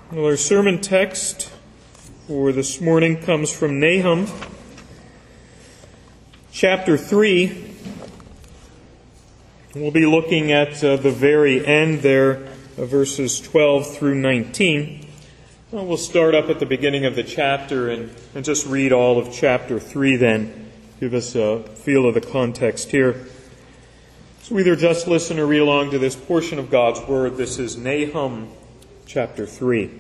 Well, our sermon text for this morning comes from Nahum, chapter 3. We'll be looking at the very end there, verses 12 through 19. We'll start up at the beginning of the chapter and just read all of chapter 3 then. Give us a feel of the context here. So either just listen or read along to this portion of God's Word. This is Nahum chapter 3.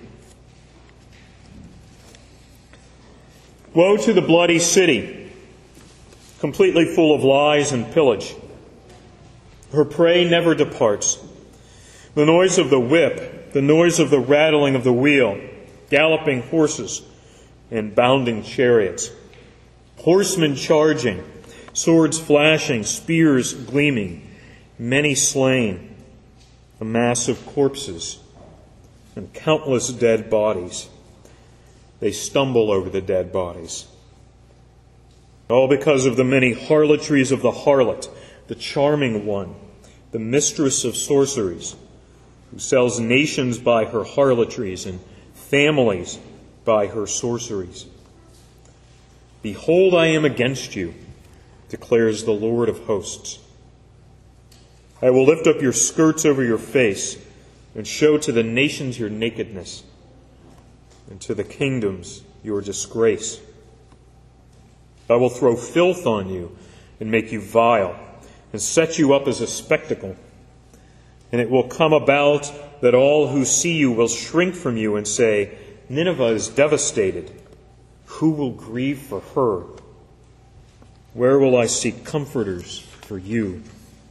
Woe to the bloody city, completely full of lies and pillage. Her prey never departs. The noise of the whip, the noise of the rattling of the wheel, galloping horses and bounding chariots, horsemen charging, swords flashing, spears gleaming, many slain, a mass of corpses, and countless dead bodies. They stumble over the dead bodies. All because of the many harlotries of the harlot, the charming one, the mistress of sorceries, who sells nations by her harlotries and families by her sorceries. Behold, I am against you, declares the Lord of hosts. I will lift up your skirts over your face and show to the nations your nakedness, and to the kingdoms your disgrace. I will throw filth on you and make you vile, and set you up as a spectacle. And it will come about that all who see you will shrink from you and say, Nineveh is devastated. Who will grieve for her? Where will I seek comforters for you?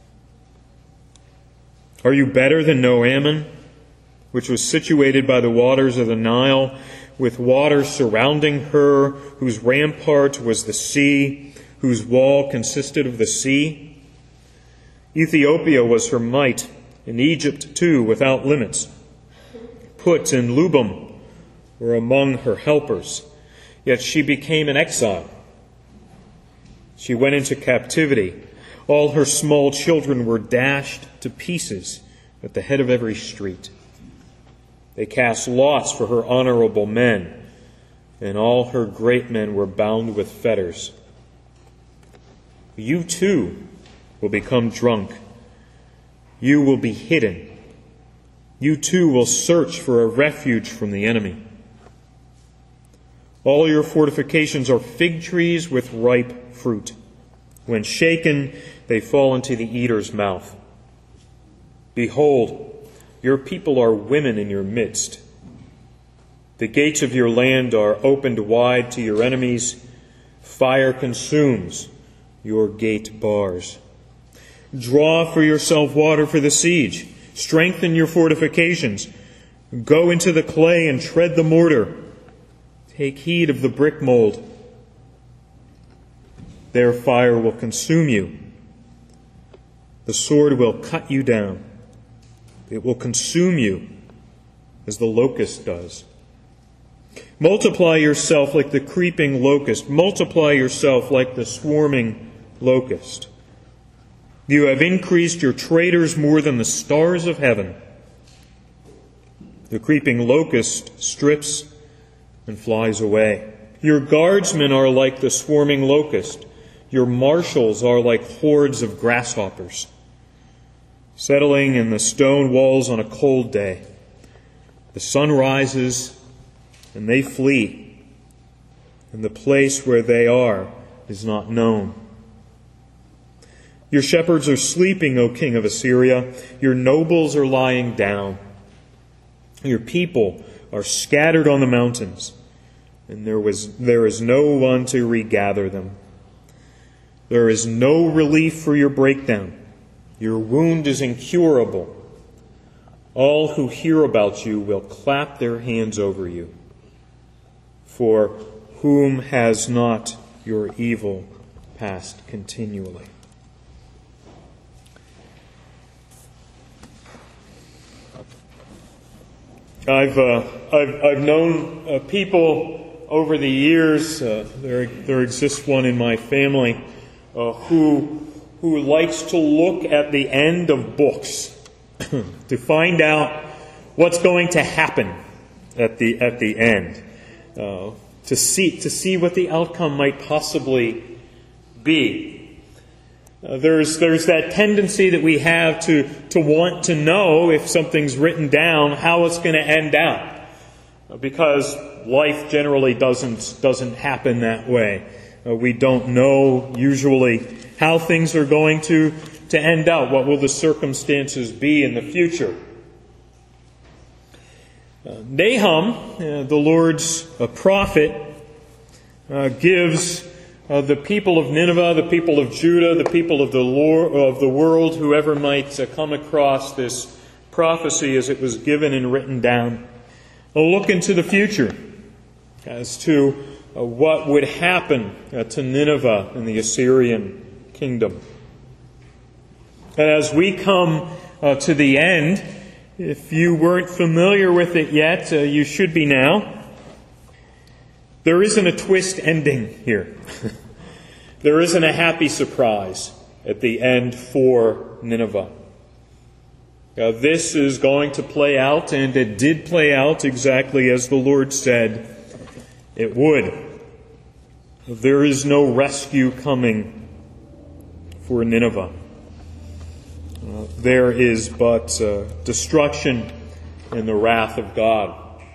Are you better than Noammon, which was situated by the waters of the Nile, with water surrounding her, whose rampart was the sea, whose wall consisted of the sea? Ethiopia was her might, and Egypt too, without limits. Put and Lubim were among her helpers, yet she became an exile. She went into captivity. All her small children were dashed to pieces at the head of every street. They cast lots for her honorable men, and all her great men were bound with fetters. You too will become drunk. You will be hidden. You too will search for a refuge from the enemy. All your fortifications are fig trees with ripe fruit. When shaken, they fall into the eater's mouth. Behold, your people are women in your midst. The gates of your land are opened wide to your enemies. Fire consumes your gate bars. Draw for yourself water for the siege. Strengthen your fortifications. Go into the clay and tread the mortar. Take heed of the brick mold. Their fire will consume you. The sword will cut you down. It will consume you as the locust does. Multiply yourself like the creeping locust. Multiply yourself like the swarming locust. You have increased your traders more than the stars of heaven. The creeping locust strips and flies away. Your guardsmen are like the swarming locust. Your marshals are like hordes of grasshoppers, settling in the stone walls on a cold day. The sun rises, and they flee, and the place where they are is not known. Your shepherds are sleeping, O king of Assyria. Your nobles are lying down. Your people are scattered on the mountains, and there is no one to regather them. There is no relief for your breakdown. Your wound is incurable. All who hear about you will clap their hands over you. For whom has not your evil passed continually? I've known people over the years. There exists one in my family who likes to look at the end of books to find out what's going to happen at the end, to see what the outcome might possibly be. There's that tendency that we have to want to know, if something's written down, how it's going to end out, because life generally doesn't happen that way. We don't know usually how things are going to end out. What will the circumstances be in the future? Nahum, the Lord's prophet, gives the people of Nineveh, the people of Judah, the people of the world, whoever might come across this prophecy as it was given and written down, a look into the future as to what would happen to Nineveh and the Assyrian kingdom. And as we come to the end, if you weren't familiar with it yet, you should be now. There isn't a twist ending here. There isn't a happy surprise at the end for Nineveh. This is going to play out, and it did play out exactly as the Lord said it would. There is no rescue coming for Nineveh. There is but destruction and the wrath of God.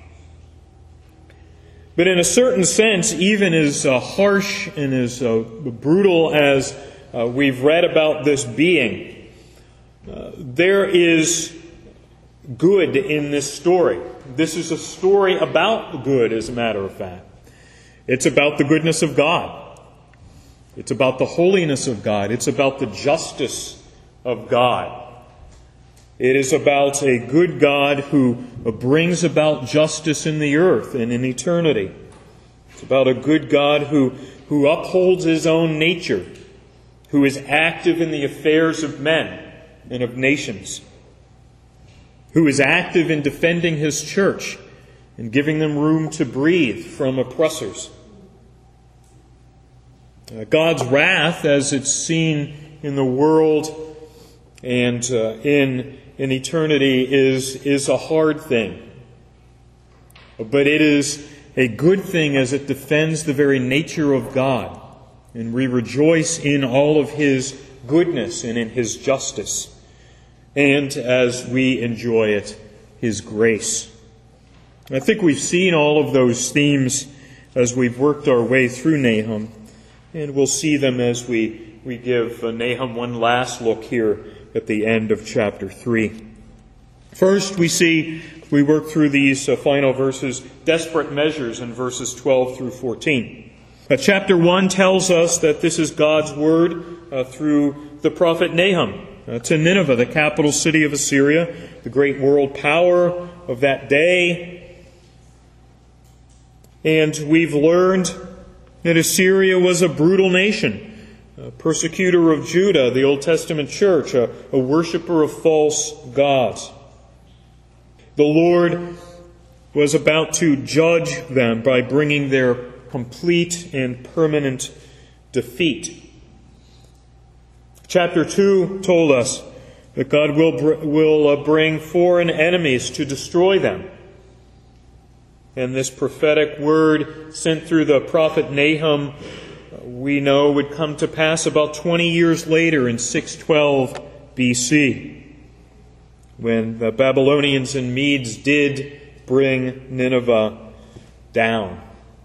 But in a certain sense, even as harsh and as brutal as we've read about this being, there is good in this story. This is a story about good, as a matter of fact. It's about the goodness of God. It's about the holiness of God. It's about the justice of God. It is about a good God who brings about justice in the earth and in eternity. It's about a good God who upholds His own nature, who is active in the affairs of men and of nations, who is active in defending His church and giving them room to breathe from oppressors. God's wrath, as it's seen in the world and in eternity, is a hard thing. But it is a good thing as it defends the very nature of God. And we rejoice in all of His goodness and in His justice. And as we enjoy it, His grace. I think we've seen all of those themes as we've worked our way through Nahum. And we'll see them as we give Nahum one last look here at the end of chapter 3. First, we work through these final verses, desperate measures in verses 12 through 14. Chapter 1 tells us that this is God's word through the prophet Nahum to Nineveh, the capital city of Assyria, the great world power of that day. And we've learned that Assyria was a brutal nation, a persecutor of Judah, the Old Testament church, a worshiper of false gods. The Lord was about to judge them by bringing their complete and permanent defeat. Chapter 2 told us that God will bring foreign enemies to destroy them. And this prophetic word sent through the prophet Nahum, we know, would come to pass about 20 years later in 612 BC, when the Babylonians and Medes did bring Nineveh down.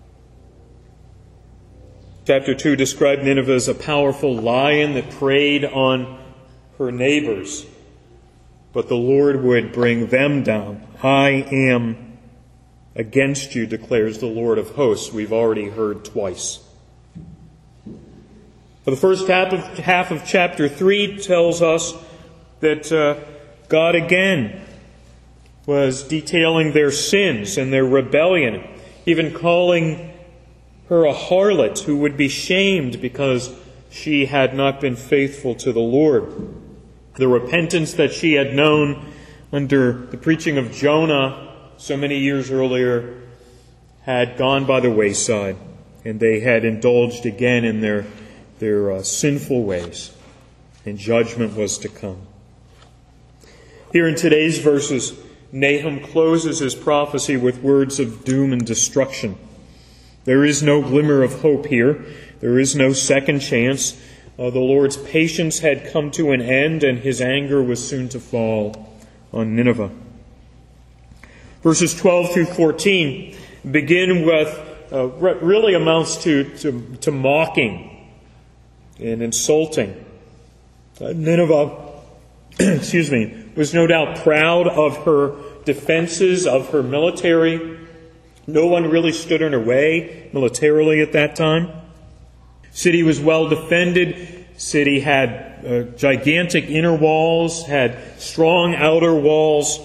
Chapter 2 described Nineveh as a powerful lion that preyed on her neighbors, but the Lord would bring them down. I am against you, declares the Lord of hosts. We've already heard twice. For the first half of chapter 3 tells us that God again was detailing their sins and their rebellion, even calling her a harlot who would be shamed because she had not been faithful to the Lord. The repentance that she had known under the preaching of Jonah so many years earlier had gone by the wayside, and they had indulged again in their sinful ways, and judgment was to come. Here in today's verses, Nahum closes his prophecy with words of doom and destruction. There is no glimmer of hope here. There is no second chance. The Lord's patience had come to an end, and his anger was soon to fall on Nineveh. Verses 12 through 14 begin with really amounts to mocking and insulting. Nineveh was no doubt proud of her defenses, of her military. No one really stood in her way militarily at that time. City was well defended. City had gigantic inner walls, had strong outer walls.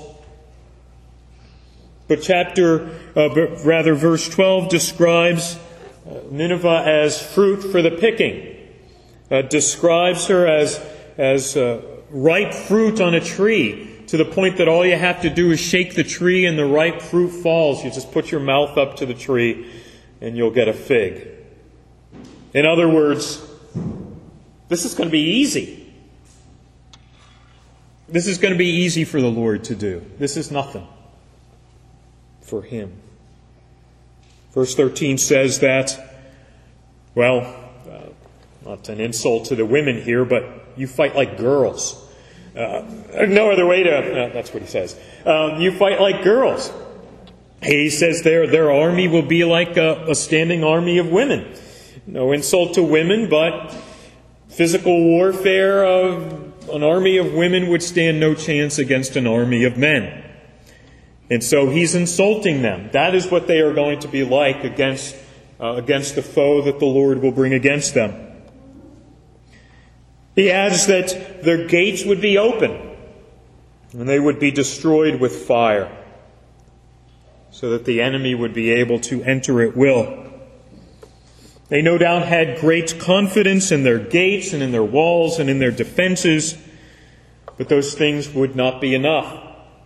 But verse 12 describes Nineveh as fruit for the picking. Describes her as ripe fruit on a tree, to the point that all you have to do is shake the tree and the ripe fruit falls. You just put your mouth up to the tree and you'll get a fig. In other words, this is going to be easy. This is going to be easy for the Lord to do. This is nothing for him. Verse 13 says that, not an insult to the women here, but you fight like girls. No other way to... that's what he says. You fight like girls. He says their army will be like a standing army of women. No insult to women, but physical warfare of an army of women would stand no chance against an army of men. And so he's insulting them. That is what they are going to be like against the foe that the Lord will bring against them. He adds that their gates would be open and they would be destroyed with fire, so that the enemy would be able to enter at will. They no doubt had great confidence in their gates and in their walls and in their defenses, but those things would not be enough.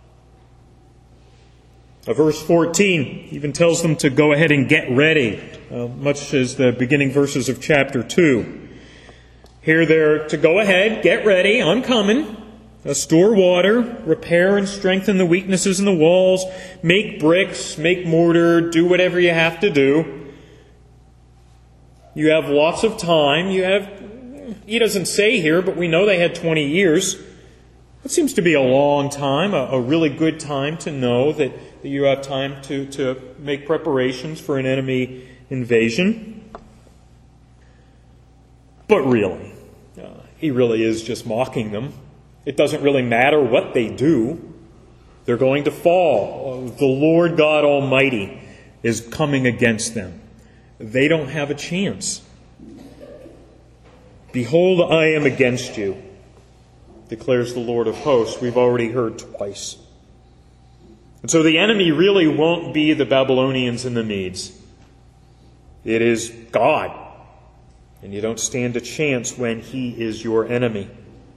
Verse 14 even tells them to go ahead and get ready, much as the beginning verses of chapter 2. Here they're to go ahead, get ready, I'm coming. Store water, repair and strengthen the weaknesses in the walls, make bricks, make mortar, do whatever you have to do. You have lots of time. He doesn't say here, but we know they had 20 years. It seems to be a long time, a really good time to know that you have time to make preparations for an enemy invasion. But really, he really is just mocking them. It doesn't really matter what they do. They're going to fall. The Lord God Almighty is coming against them. They don't have a chance. Behold, I am against you, declares the Lord of hosts. We've already heard twice. And so the enemy really won't be the Babylonians and the Medes. It is God. And you don't stand a chance when he is your enemy.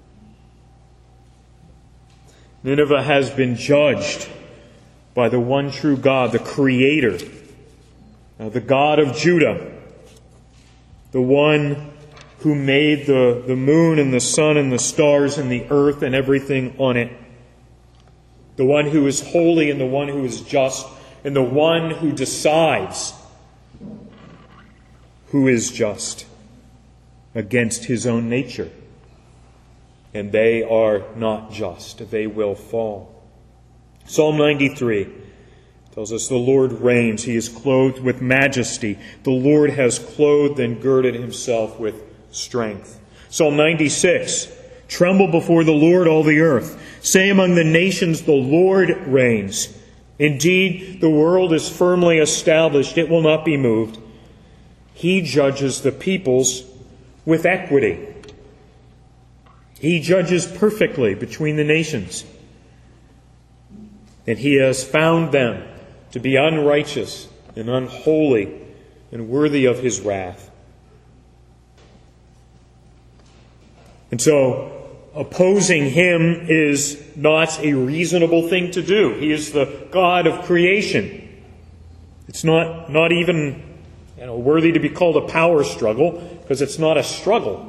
Nineveh has been judged by the one true God, the Creator, the God of Judah, the one who made the moon and the sun and the stars and the earth and everything on it, the one who is holy and the one who is just, and the one who decides who is just against his own nature. And they are not just. They will fall. Psalm 93 tells us the Lord reigns. He is clothed with majesty. The Lord has clothed and girded himself with strength. Psalm 96, tremble before the Lord, all the earth. Say among the nations, the Lord reigns. Indeed, the world is firmly established. It will not be moved. He judges the peoples with equity. He judges perfectly between the nations. And he has found them to be unrighteous and unholy and worthy of his wrath. And so, opposing him is not a reasonable thing to do. He is the God of creation. It's not even worthy to be called a power struggle, because it's not a struggle.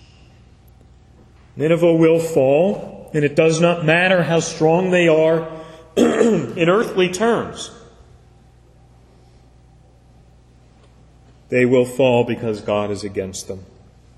Nineveh will fall, and it does not matter how strong they are, in earthly terms. They will fall because God is against them.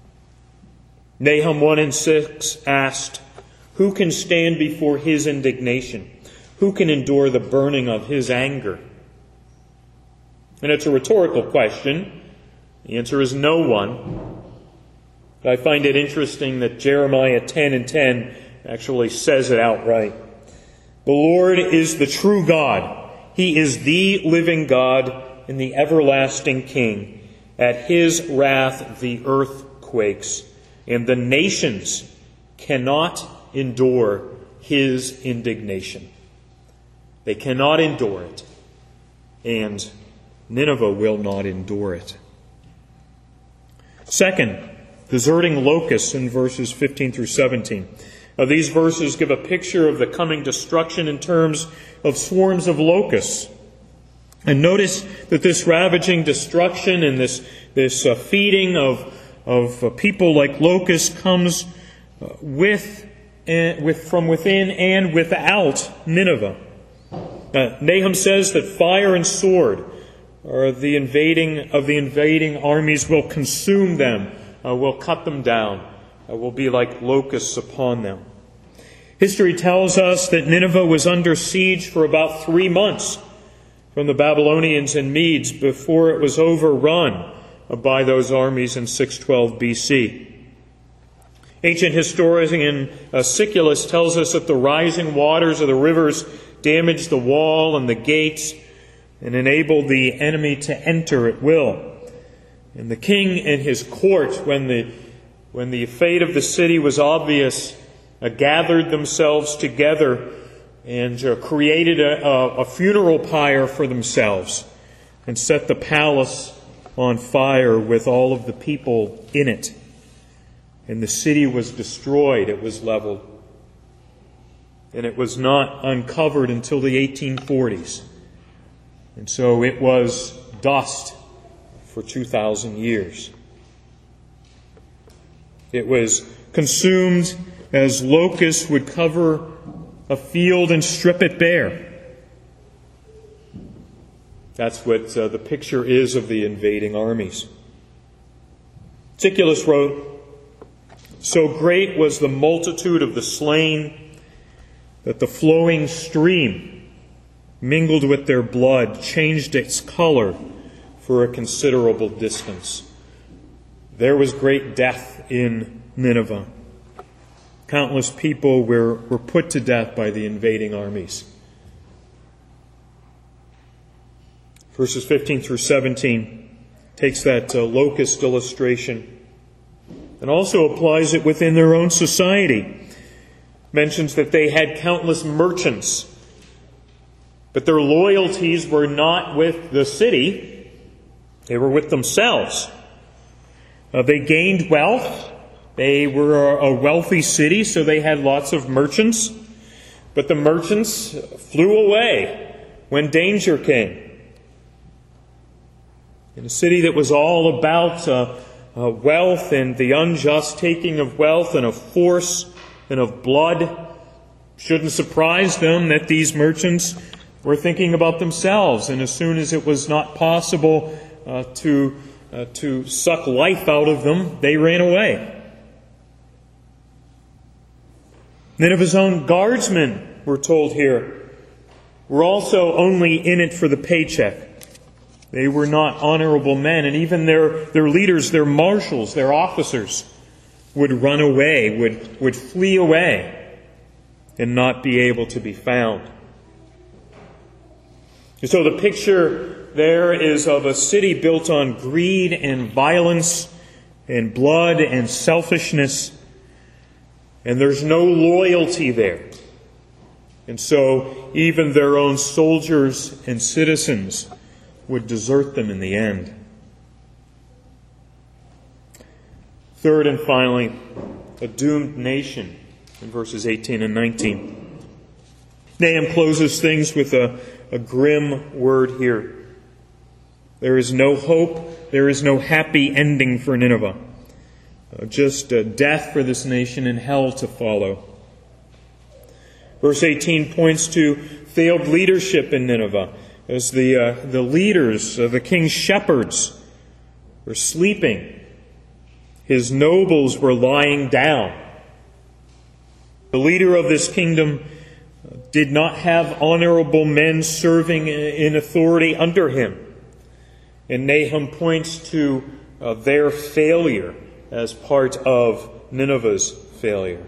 Nahum 1:6 asked, "Who can stand before his indignation? Who can endure the burning of his anger?" And it's a rhetorical question. The answer is no one. I find it interesting that Jeremiah 10:10 actually says it outright. The Lord is the true God. He is the living God and the everlasting King. At his wrath the earth quakes, and the nations cannot endure his indignation. They cannot endure it, and Nineveh will not endure it. Second, deserting locusts in verses 15 through 17. Now, these verses give a picture of the coming destruction in terms of swarms of locusts. And notice that this ravaging destruction and this feeding of people like locusts comes from within and without Nineveh. Nahum says that fire and sword of the invading armies will consume them, will cut them down, will be like locusts upon them. History tells us that Nineveh was under siege for about 3 months from the Babylonians and Medes before it was overrun by those armies in 612 BC. Ancient historian Siculus tells us that the rising waters of the rivers damaged the wall and the gates and enabled the enemy to enter at will. And the king and his court, when the fate of the city was obvious, gathered themselves together and created a funeral pyre for themselves and set the palace on fire with all of the people in it. And the city was destroyed. It was leveled. And it was not uncovered until the 1840s. And so it was dust for 2,000 years. It was consumed as locusts would cover a field and strip it bare. That's what the picture is of the invading armies. Siculus wrote, "So great was the multitude of the slain that the flowing stream, mingled with their blood, changed its color for a considerable distance." There was great death in Nineveh. Countless people were put to death by the invading armies. Verses 15 through 17 takes that locust illustration and also applies it within their own society. Mentions that they had countless merchants, but their loyalties were not with the city, they were with themselves. They gained wealth. They were a wealthy city, so they had lots of merchants. But the merchants flew away when danger came. In a city that was all about wealth and the unjust taking of wealth and of force and of blood, shouldn't surprise them that these merchants were thinking about themselves. And as soon as it was not possible to suck life out of them, they ran away. Nineveh's own guardsmen, we're told here, were also only in it for the paycheck. They were not honorable men, and even their leaders, their marshals, their officers would run away, would flee away, and not be able to be found. And so the picture there is of a city built on greed and violence and blood and selfishness. And there's no loyalty there. And so even their own soldiers and citizens would desert them in the end. Third and finally, a doomed nation in verses 18 and 19. Nahum closes things with a grim word here. There is no hope, there is no happy ending for Nineveh. Just death for this nation and hell to follow. Verse 18 points to failed leadership in Nineveh, as the leaders, the king's shepherds, were sleeping. His nobles were lying down. The leader of this kingdom did not have honorable men serving in authority under him. And Nahum points to their failure as part of Nineveh's failure.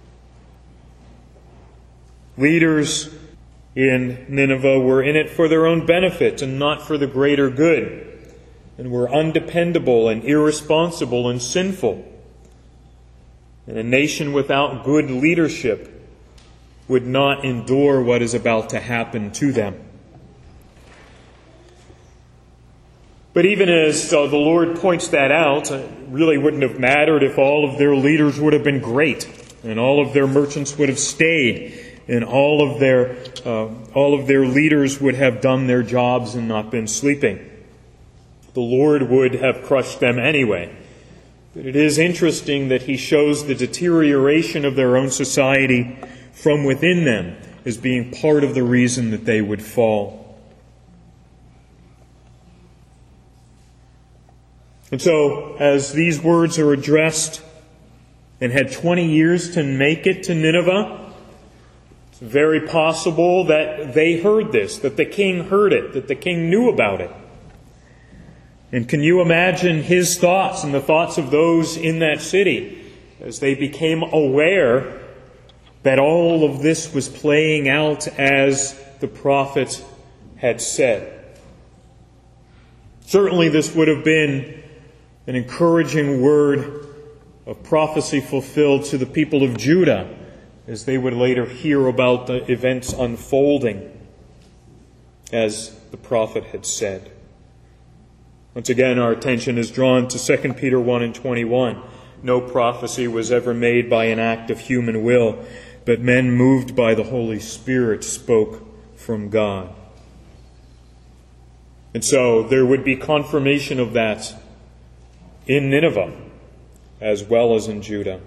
Leaders in Nineveh were in it for their own benefit and not for the greater good, and were undependable and irresponsible and sinful. And a nation without good leadership would not endure what is about to happen to them. But even as the Lord points that out, it really wouldn't have mattered if all of their leaders would have been great, and all of their merchants would have stayed, and all of their leaders would have done their jobs and not been sleeping. The Lord would have crushed them anyway. But it is interesting that He shows the deterioration of their own society from within them as being part of the reason that they would fall. And so, as these words are addressed and had 20 years to make it to Nineveh, it's very possible that they heard this, that the king heard it, that the king knew about it. And can you imagine his thoughts and the thoughts of those in that city as they became aware that all of this was playing out as the prophet had said? Certainly this would have been an encouraging word of prophecy fulfilled to the people of Judah as they would later hear about the events unfolding as the prophet had said. Once again, our attention is drawn to 2 Peter 1 and 21. No prophecy was ever made by an act of human will, but men moved by the Holy Spirit spoke from God. And so there would be confirmation of that in Nineveh as well as in Judah.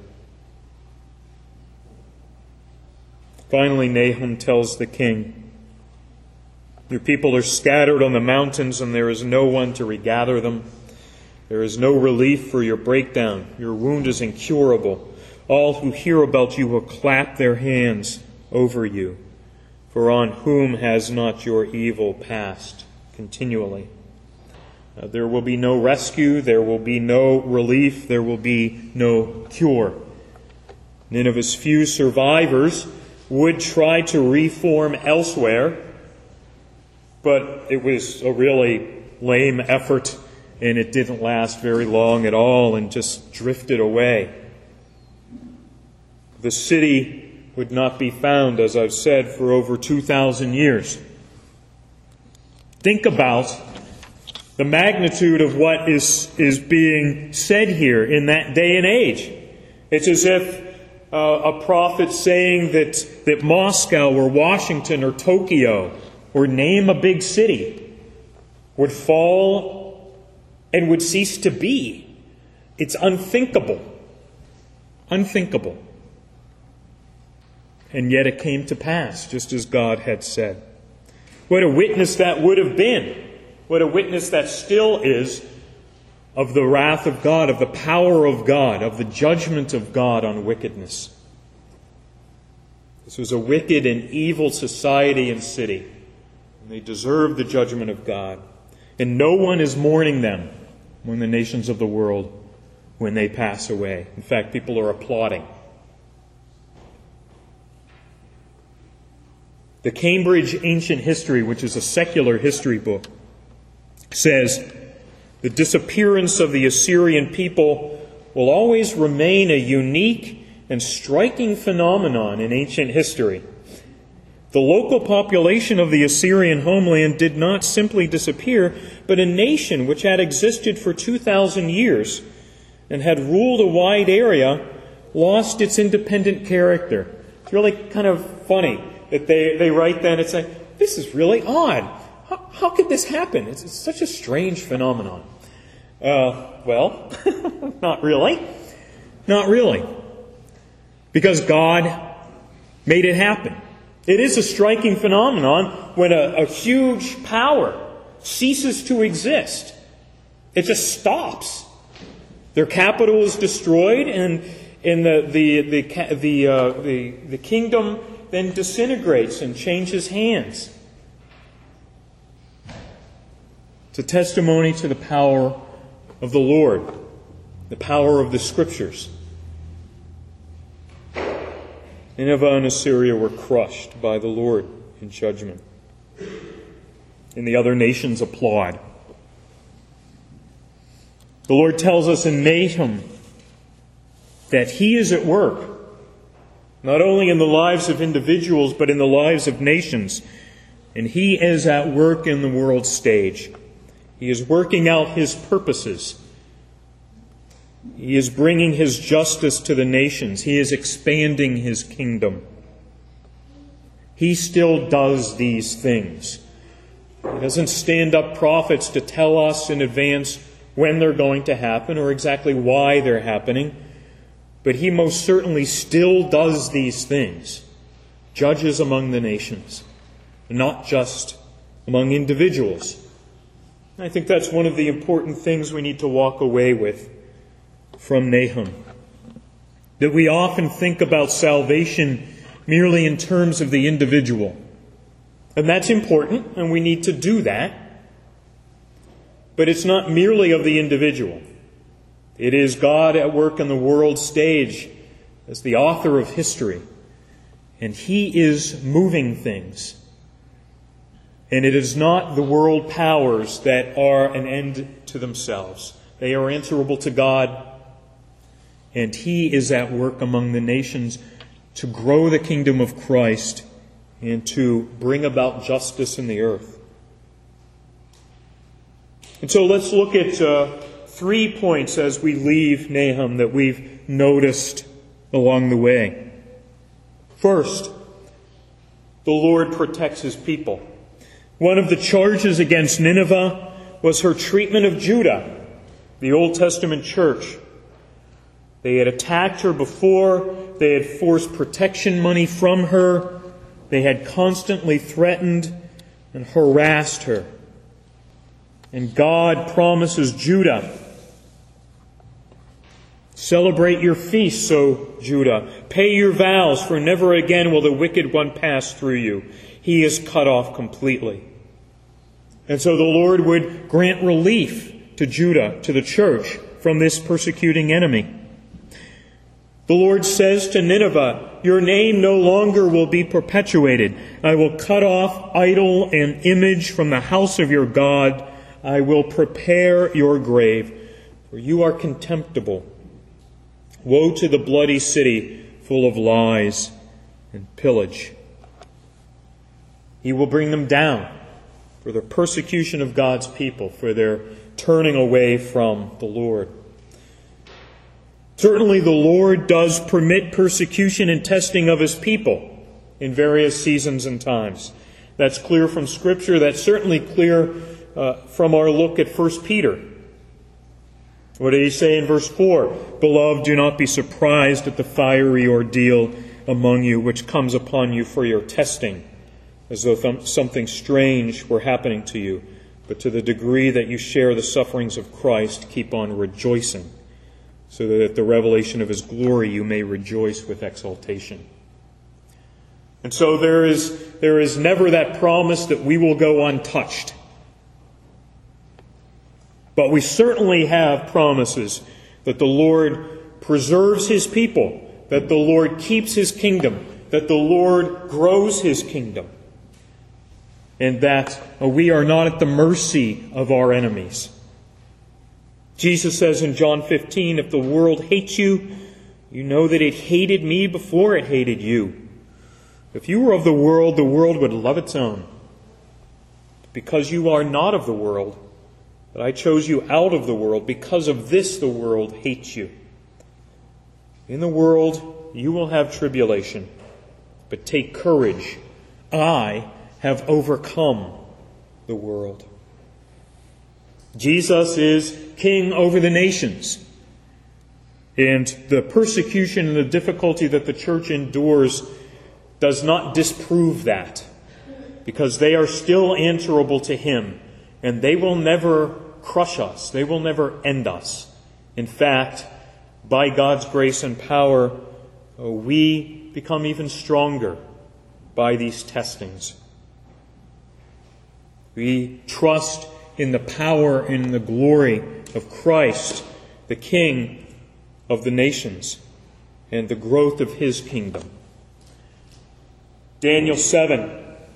Finally, Nahum tells the king, "Your people are scattered on the mountains, and there is no one to regather them. There is no relief for your breakdown. Your wound is incurable. All who hear about you will clap their hands over you. For on whom has not your evil passed continually?" There will be no rescue, there will be no relief, there will be no cure. Nineveh's few survivors would try to reform elsewhere, but it was a really lame effort, and it didn't last very long at all and just drifted away. The city would not be found, as I've said, for over 2,000 years. Think about the magnitude of what is being said here in that day and age. It's as if a prophet saying that Moscow or Washington or Tokyo, or name a big city, would fall and would cease to be. It's unthinkable. Unthinkable. And yet it came to pass, just as God had said. What a witness that would have been. What a witness that still is of the wrath of God, of the power of God, of the judgment of God on wickedness. This was a wicked and evil society and city. And they deserved the judgment of God. And no one is mourning them when the nations of the world, when they pass away. In fact, people are applauding. The Cambridge Ancient History, which is a secular history book, says the disappearance of the Assyrian people will always remain a unique and striking phenomenon in ancient history. The local population of the Assyrian homeland did not simply disappear, but a nation which had existed for 2,000 years and had ruled a wide area lost its independent character. It's really kind of funny that they write then and say, this is really odd. How could this happen? It's such a strange phenomenon. Well, not really. Not really. Because God made it happen. It is a striking phenomenon when a huge power ceases to exist. It just stops. Their capital is destroyed, and the kingdom then disintegrates and changes hands. It's a testimony to the power of the Lord, the power of the Scriptures. Nineveh and Assyria were crushed by the Lord in judgment, and the other nations applaud. The Lord tells us in Nahum that He is at work, not only in the lives of individuals, but in the lives of nations. And He is at work in the world stage. He is working out His purposes. He is bringing His justice to the nations. He is expanding His kingdom. He still does these things. He doesn't stand up prophets to tell us in advance when they're going to happen or exactly why they're happening. But He most certainly still does these things. Judges among the nations, not just among individuals. And I think that's one of the important things we need to walk away with from Nahum. That we often think about salvation merely in terms of the individual. And that's important, and we need to do that. But it's not merely of the individual. It is God at work in the world stage as the author of history. And He is moving things. And it is not the world powers that are an end to themselves. They are answerable to God. And He is at work among the nations to grow the kingdom of Christ and to bring about justice in the earth. And so let's look at 3 points as we leave Nahum that we've noticed along the way. First, the Lord protects His people. One of the charges against Nineveh was her treatment of Judah, the Old Testament church. They had attacked her before. They had forced protection money from her. They had constantly threatened and harassed her. And God promises Judah, celebrate your feasts, O Judah. Pay your vows, for never again will the wicked one pass through you. He is cut off completely. And so the Lord would grant relief to Judah, to the church, from this persecuting enemy. The Lord says to Nineveh, your name no longer will be perpetuated. I will cut off idol and image from the house of your God. I will prepare your grave, for you are contemptible. Woe to the bloody city full of lies and pillage. He will bring them down for their persecution of God's people, for their turning away from the Lord. Certainly the Lord does permit persecution and testing of His people in various seasons and times. That's clear from Scripture. That's certainly clear from our look at 1 Peter. What did he say in verse 4? Beloved, do not be surprised at the fiery ordeal among you, which comes upon you for your testing, as though something strange were happening to you. But to the degree that you share the sufferings of Christ, keep on rejoicing, so that at the revelation of His glory you may rejoice with exultation. And so there is never that promise that we will go untouched. But we certainly have promises that the Lord preserves His people, that the Lord keeps His kingdom, that the Lord grows His kingdom, and that we are not at the mercy of our enemies. Jesus says in John 15, if the world hates you, you know that it hated me before it hated you. If you were of the world would love its own. Because you are not of the world, but I chose you out of the world. Because of this, the world hates you. In the world, you will have tribulation. But take courage. I have overcome the world. Jesus is king over the nations. And the persecution and the difficulty that the church endures does not disprove that, because they are still answerable to Him, and they will never crush us. They will never end us. In fact, by God's grace and power, we become even stronger by these testings. We trust in the power and the glory of Christ, the King of the nations, and the growth of His kingdom. Daniel 7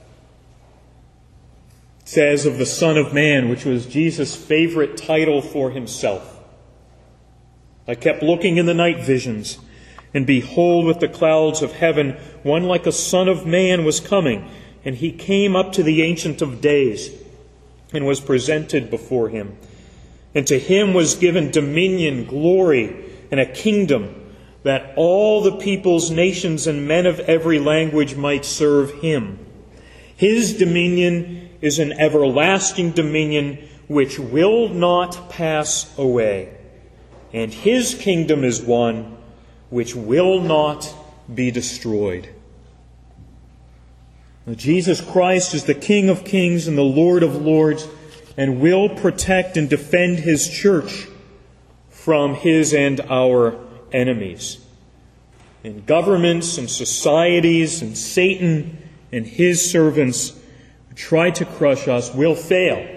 says of the Son of Man, which was Jesus' favorite title for Himself, I kept looking in the night visions, and behold, with the clouds of heaven, one like a Son of Man was coming, and He came up to the Ancient of Days, and was presented before Him. And to Him was given dominion, glory, and a kingdom, that all the peoples, nations, and men of every language might serve Him. His dominion is an everlasting dominion which will not pass away, and His kingdom is one which will not be destroyed. Now, Jesus Christ is the King of kings and the Lord of lords, and will protect and defend His church from His and our enemies. And governments and societies and Satan and his servants who try to crush us will fail,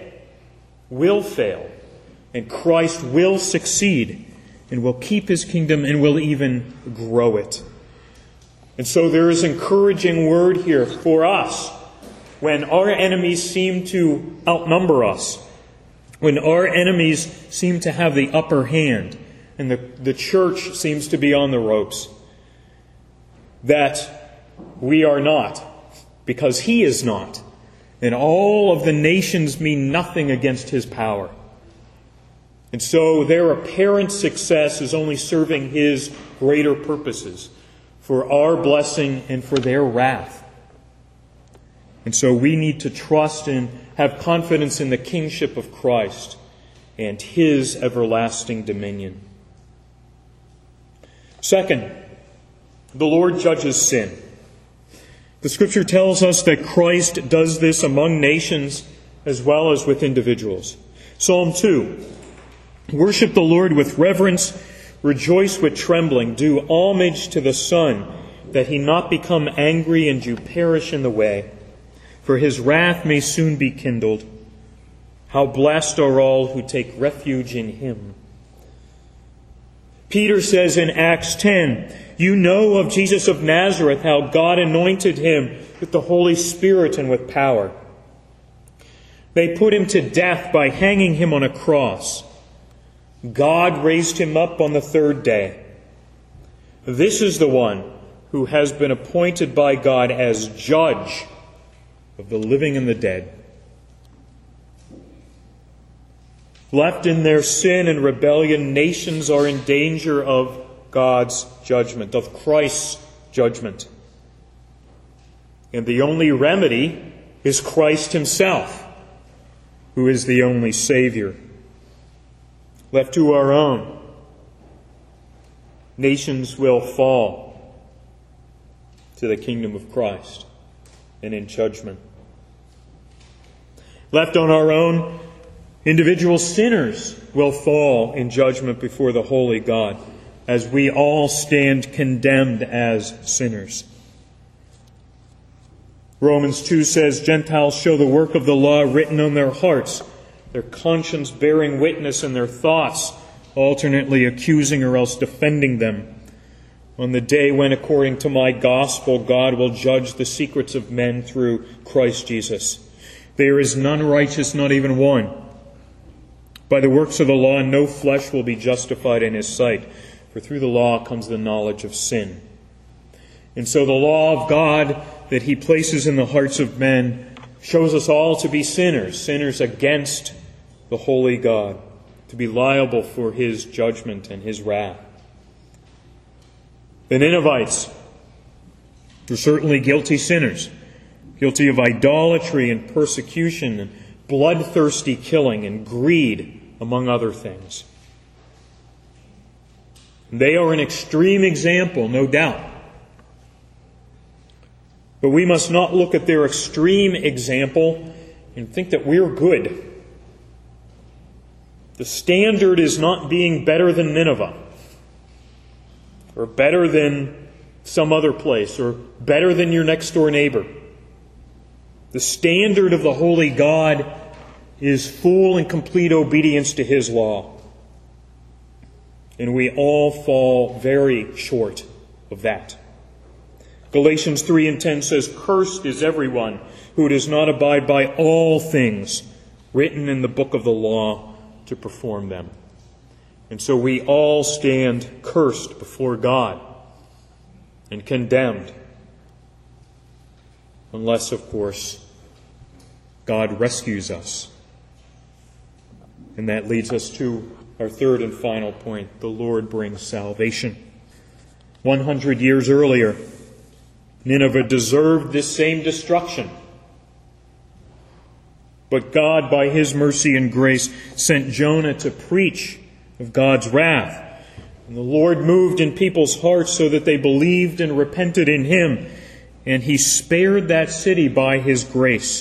and Christ will succeed and will keep His kingdom and will even grow it. And so there is encouraging word here for us when our enemies seem to outnumber us, when our enemies seem to have the upper hand and the church seems to be on the ropes, that we are not, because He is not. And all of the nations mean nothing against His power. And so their apparent success is only serving His greater purposes, for our blessing and for their wrath. And so we need to trust and have confidence in the kingship of Christ and His everlasting dominion. Second, the Lord judges sin. The Scripture tells us that Christ does this among nations as well as with individuals. Psalm 2, worship the Lord with reverence, rejoice with trembling, do homage to the Son, that He not become angry and you perish in the way, for His wrath may soon be kindled. How blessed are all who take refuge in Him. Peter says in Acts 10, you know of Jesus of Nazareth, how God anointed Him with the Holy Spirit and with power. They put Him to death by hanging Him on a cross. God raised Him up on the third day. This is the one who has been appointed by God as judge of the living and the dead. Left in their sin and rebellion, nations are in danger of God's judgment, of Christ's judgment. And the only remedy is Christ Himself, who is the only Savior. Left to our own, nations will fall to the kingdom of Christ and in judgment. Left on our own, individual sinners will fall in judgment before the holy God, as we all stand condemned as sinners. Romans 2 says, Gentiles show the work of the law written on their hearts, their conscience bearing witness, and their thoughts alternately accusing or else defending them. On the day when, according to my gospel, God will judge the secrets of men through Christ Jesus. There is none righteous, not even one. By the works of the law, no flesh will be justified in His sight, for through the law comes the knowledge of sin. And so the law of God that He places in the hearts of men shows us all to be sinners, sinners against the holy God, to be liable for His judgment and His wrath. The Ninevites were certainly guilty sinners, guilty of idolatry and persecution and bloodthirsty killing and greed, among other things. They are an extreme example, no doubt. But we must not look at their extreme example and think that we're good. The standard is not being better than Nineveh, or better than some other place, or better than your next door neighbor. The standard of the holy God is full and complete obedience to His law. And we all fall very short of that. Galatians 3:10 says, "Cursed is everyone who does not abide by all things written in the book of the law to perform them." And so we all stand cursed before God and condemned. Unless, of course, God rescues us. And that leads us to our third and final point. The Lord brings salvation. 100 years earlier, Nineveh deserved this same destruction. But God, by His mercy and grace, sent Jonah to preach of God's wrath. And the Lord moved in people's hearts so that they believed and repented in Him. And He spared that city by His grace.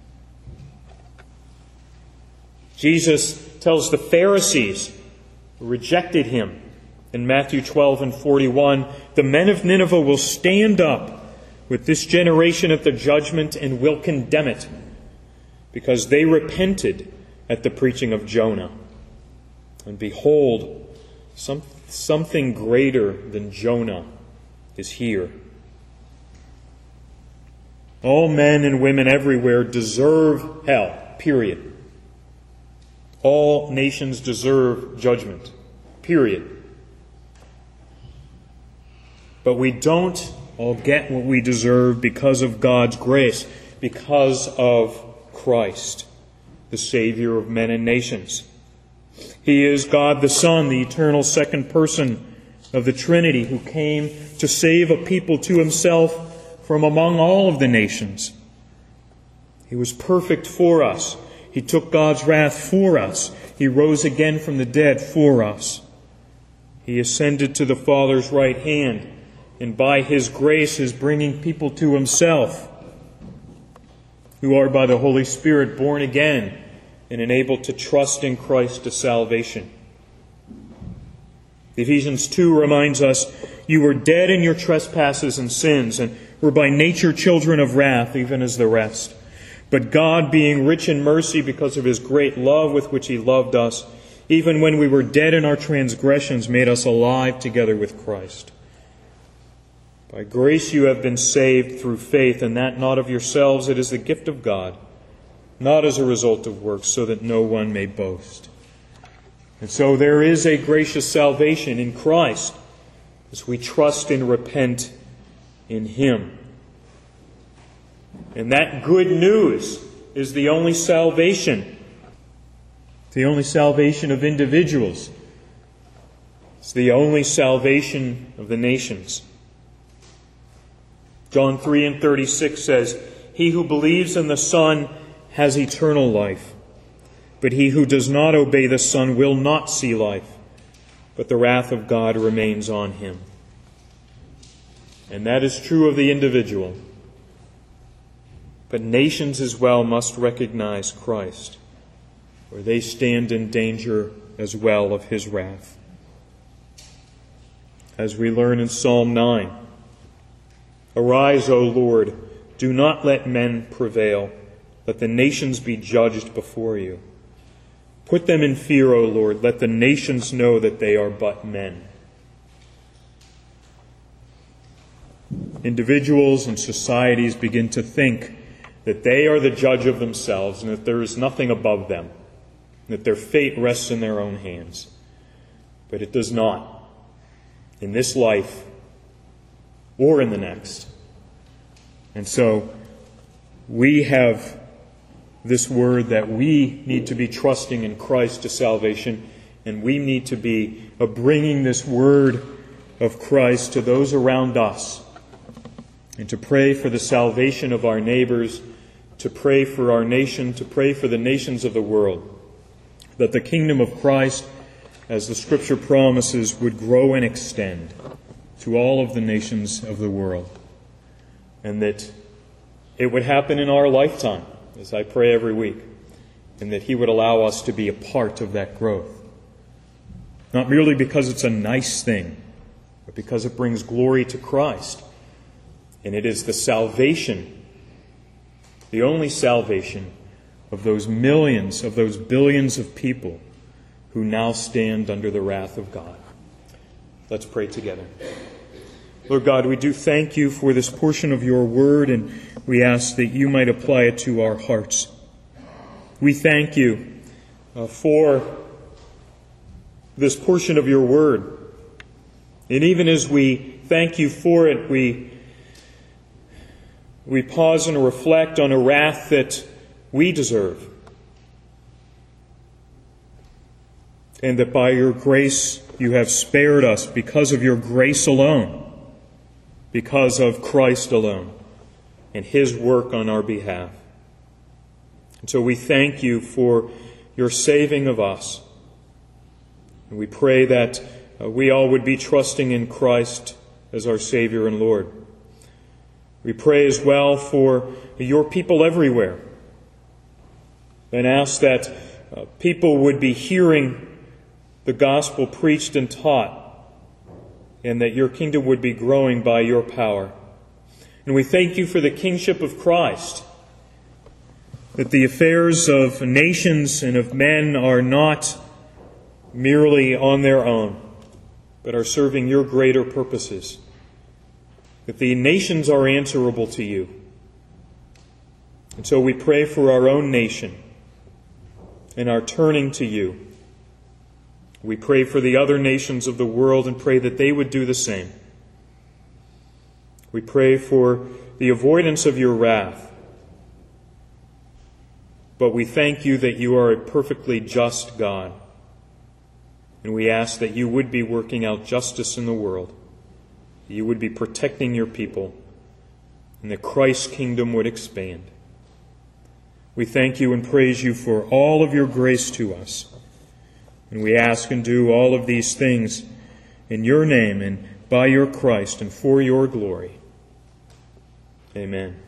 Jesus tells the Pharisees who rejected Him in Matthew 12:41, "The men of Nineveh will stand up with this generation at the judgment and will condemn it, because they repented at the preaching of Jonah. And behold, something greater than Jonah is here." All men and women everywhere deserve hell, period. All nations deserve judgment, period. But we don't all get what we deserve because of God's grace, because of Christ, the Savior of men and nations. He is God the Son, the eternal second person of the Trinity, who came to save a people to Himself from among all of the nations. He was perfect for us. He took God's wrath for us. He rose again from the dead for us. He ascended to the Father's right hand, and by His grace is bringing people to Himself, who are by the Holy Spirit born again and enabled to trust in Christ to salvation. Ephesians 2 reminds us, "You were dead in your trespasses and sins, and were by nature children of wrath, even as the rest. But God, being rich in mercy because of His great love with which He loved us, even when we were dead in our transgressions, made us alive together with Christ. By grace you have been saved through faith, and that not of yourselves, it is the gift of God, not as a result of works, so that no one may boast." And so there is a gracious salvation in Christ as we trust and repent in Him. And that good news is the only salvation. It's the only salvation of individuals. It's the only salvation of the nations. John 3:36 says, "He who believes in the Son has eternal life, but he who does not obey the Son will not see life, but the wrath of God remains on him." And that is true of the individual. But nations as well must recognize Christ, or they stand in danger as well of His wrath. As we learn in Psalm 9, "Arise, O Lord, do not let men prevail. Let the nations be judged before you. Put them in fear, O Lord. Let the nations know that they are but men." Individuals and societies begin to think that they are the judge of themselves and that there is nothing above them, that their fate rests in their own hands. But it does not, in this life or in the next. And so we have this word that we need to be trusting in Christ to salvation, and we need to be bringing this word of Christ to those around us, and to pray for the salvation of our neighbors, to pray for our nation, to pray for the nations of the world, that the kingdom of Christ, as the Scripture promises, would grow and extend to all of the nations of the world. and that it would happen in our lifetime, as I pray every week, and that He would allow us to be a part of that growth. Not merely because it's a nice thing, but because it brings glory to Christ. And it is the salvation, the only salvation of those millions, of those billions of people who now stand under the wrath of God. Let's pray together. Lord God, we do thank You for this portion of Your Word, and we ask that You might apply it to our hearts. We thank You for this portion of Your Word. And even as we thank You for it, we pause and reflect on a wrath that we deserve. And that by Your grace You have spared us because of Your grace alone, because of Christ alone, and His work on our behalf. And so we thank You for Your saving of us. And we pray that we all would be trusting in Christ as our Savior and Lord. We pray as well for Your people everywhere, and ask that people would be hearing the gospel preached and taught, and that Your kingdom would be growing by Your power. And we thank You for the kingship of Christ, that the affairs of nations and of men are not merely on their own, but are serving Your greater purposes, that the nations are answerable to You. And so we pray for our own nation and our turning to You. We pray for the other nations of the world and pray that they would do the same. We pray for the avoidance of Your wrath. But we thank You that You are a perfectly just God. And we ask that You would be working out justice in the world, that You would be protecting Your people, and that Christ's kingdom would expand. We thank You and praise You for all of Your grace to us. And we ask and do all of these things in Your name and by Your Christ and for Your glory. Amen.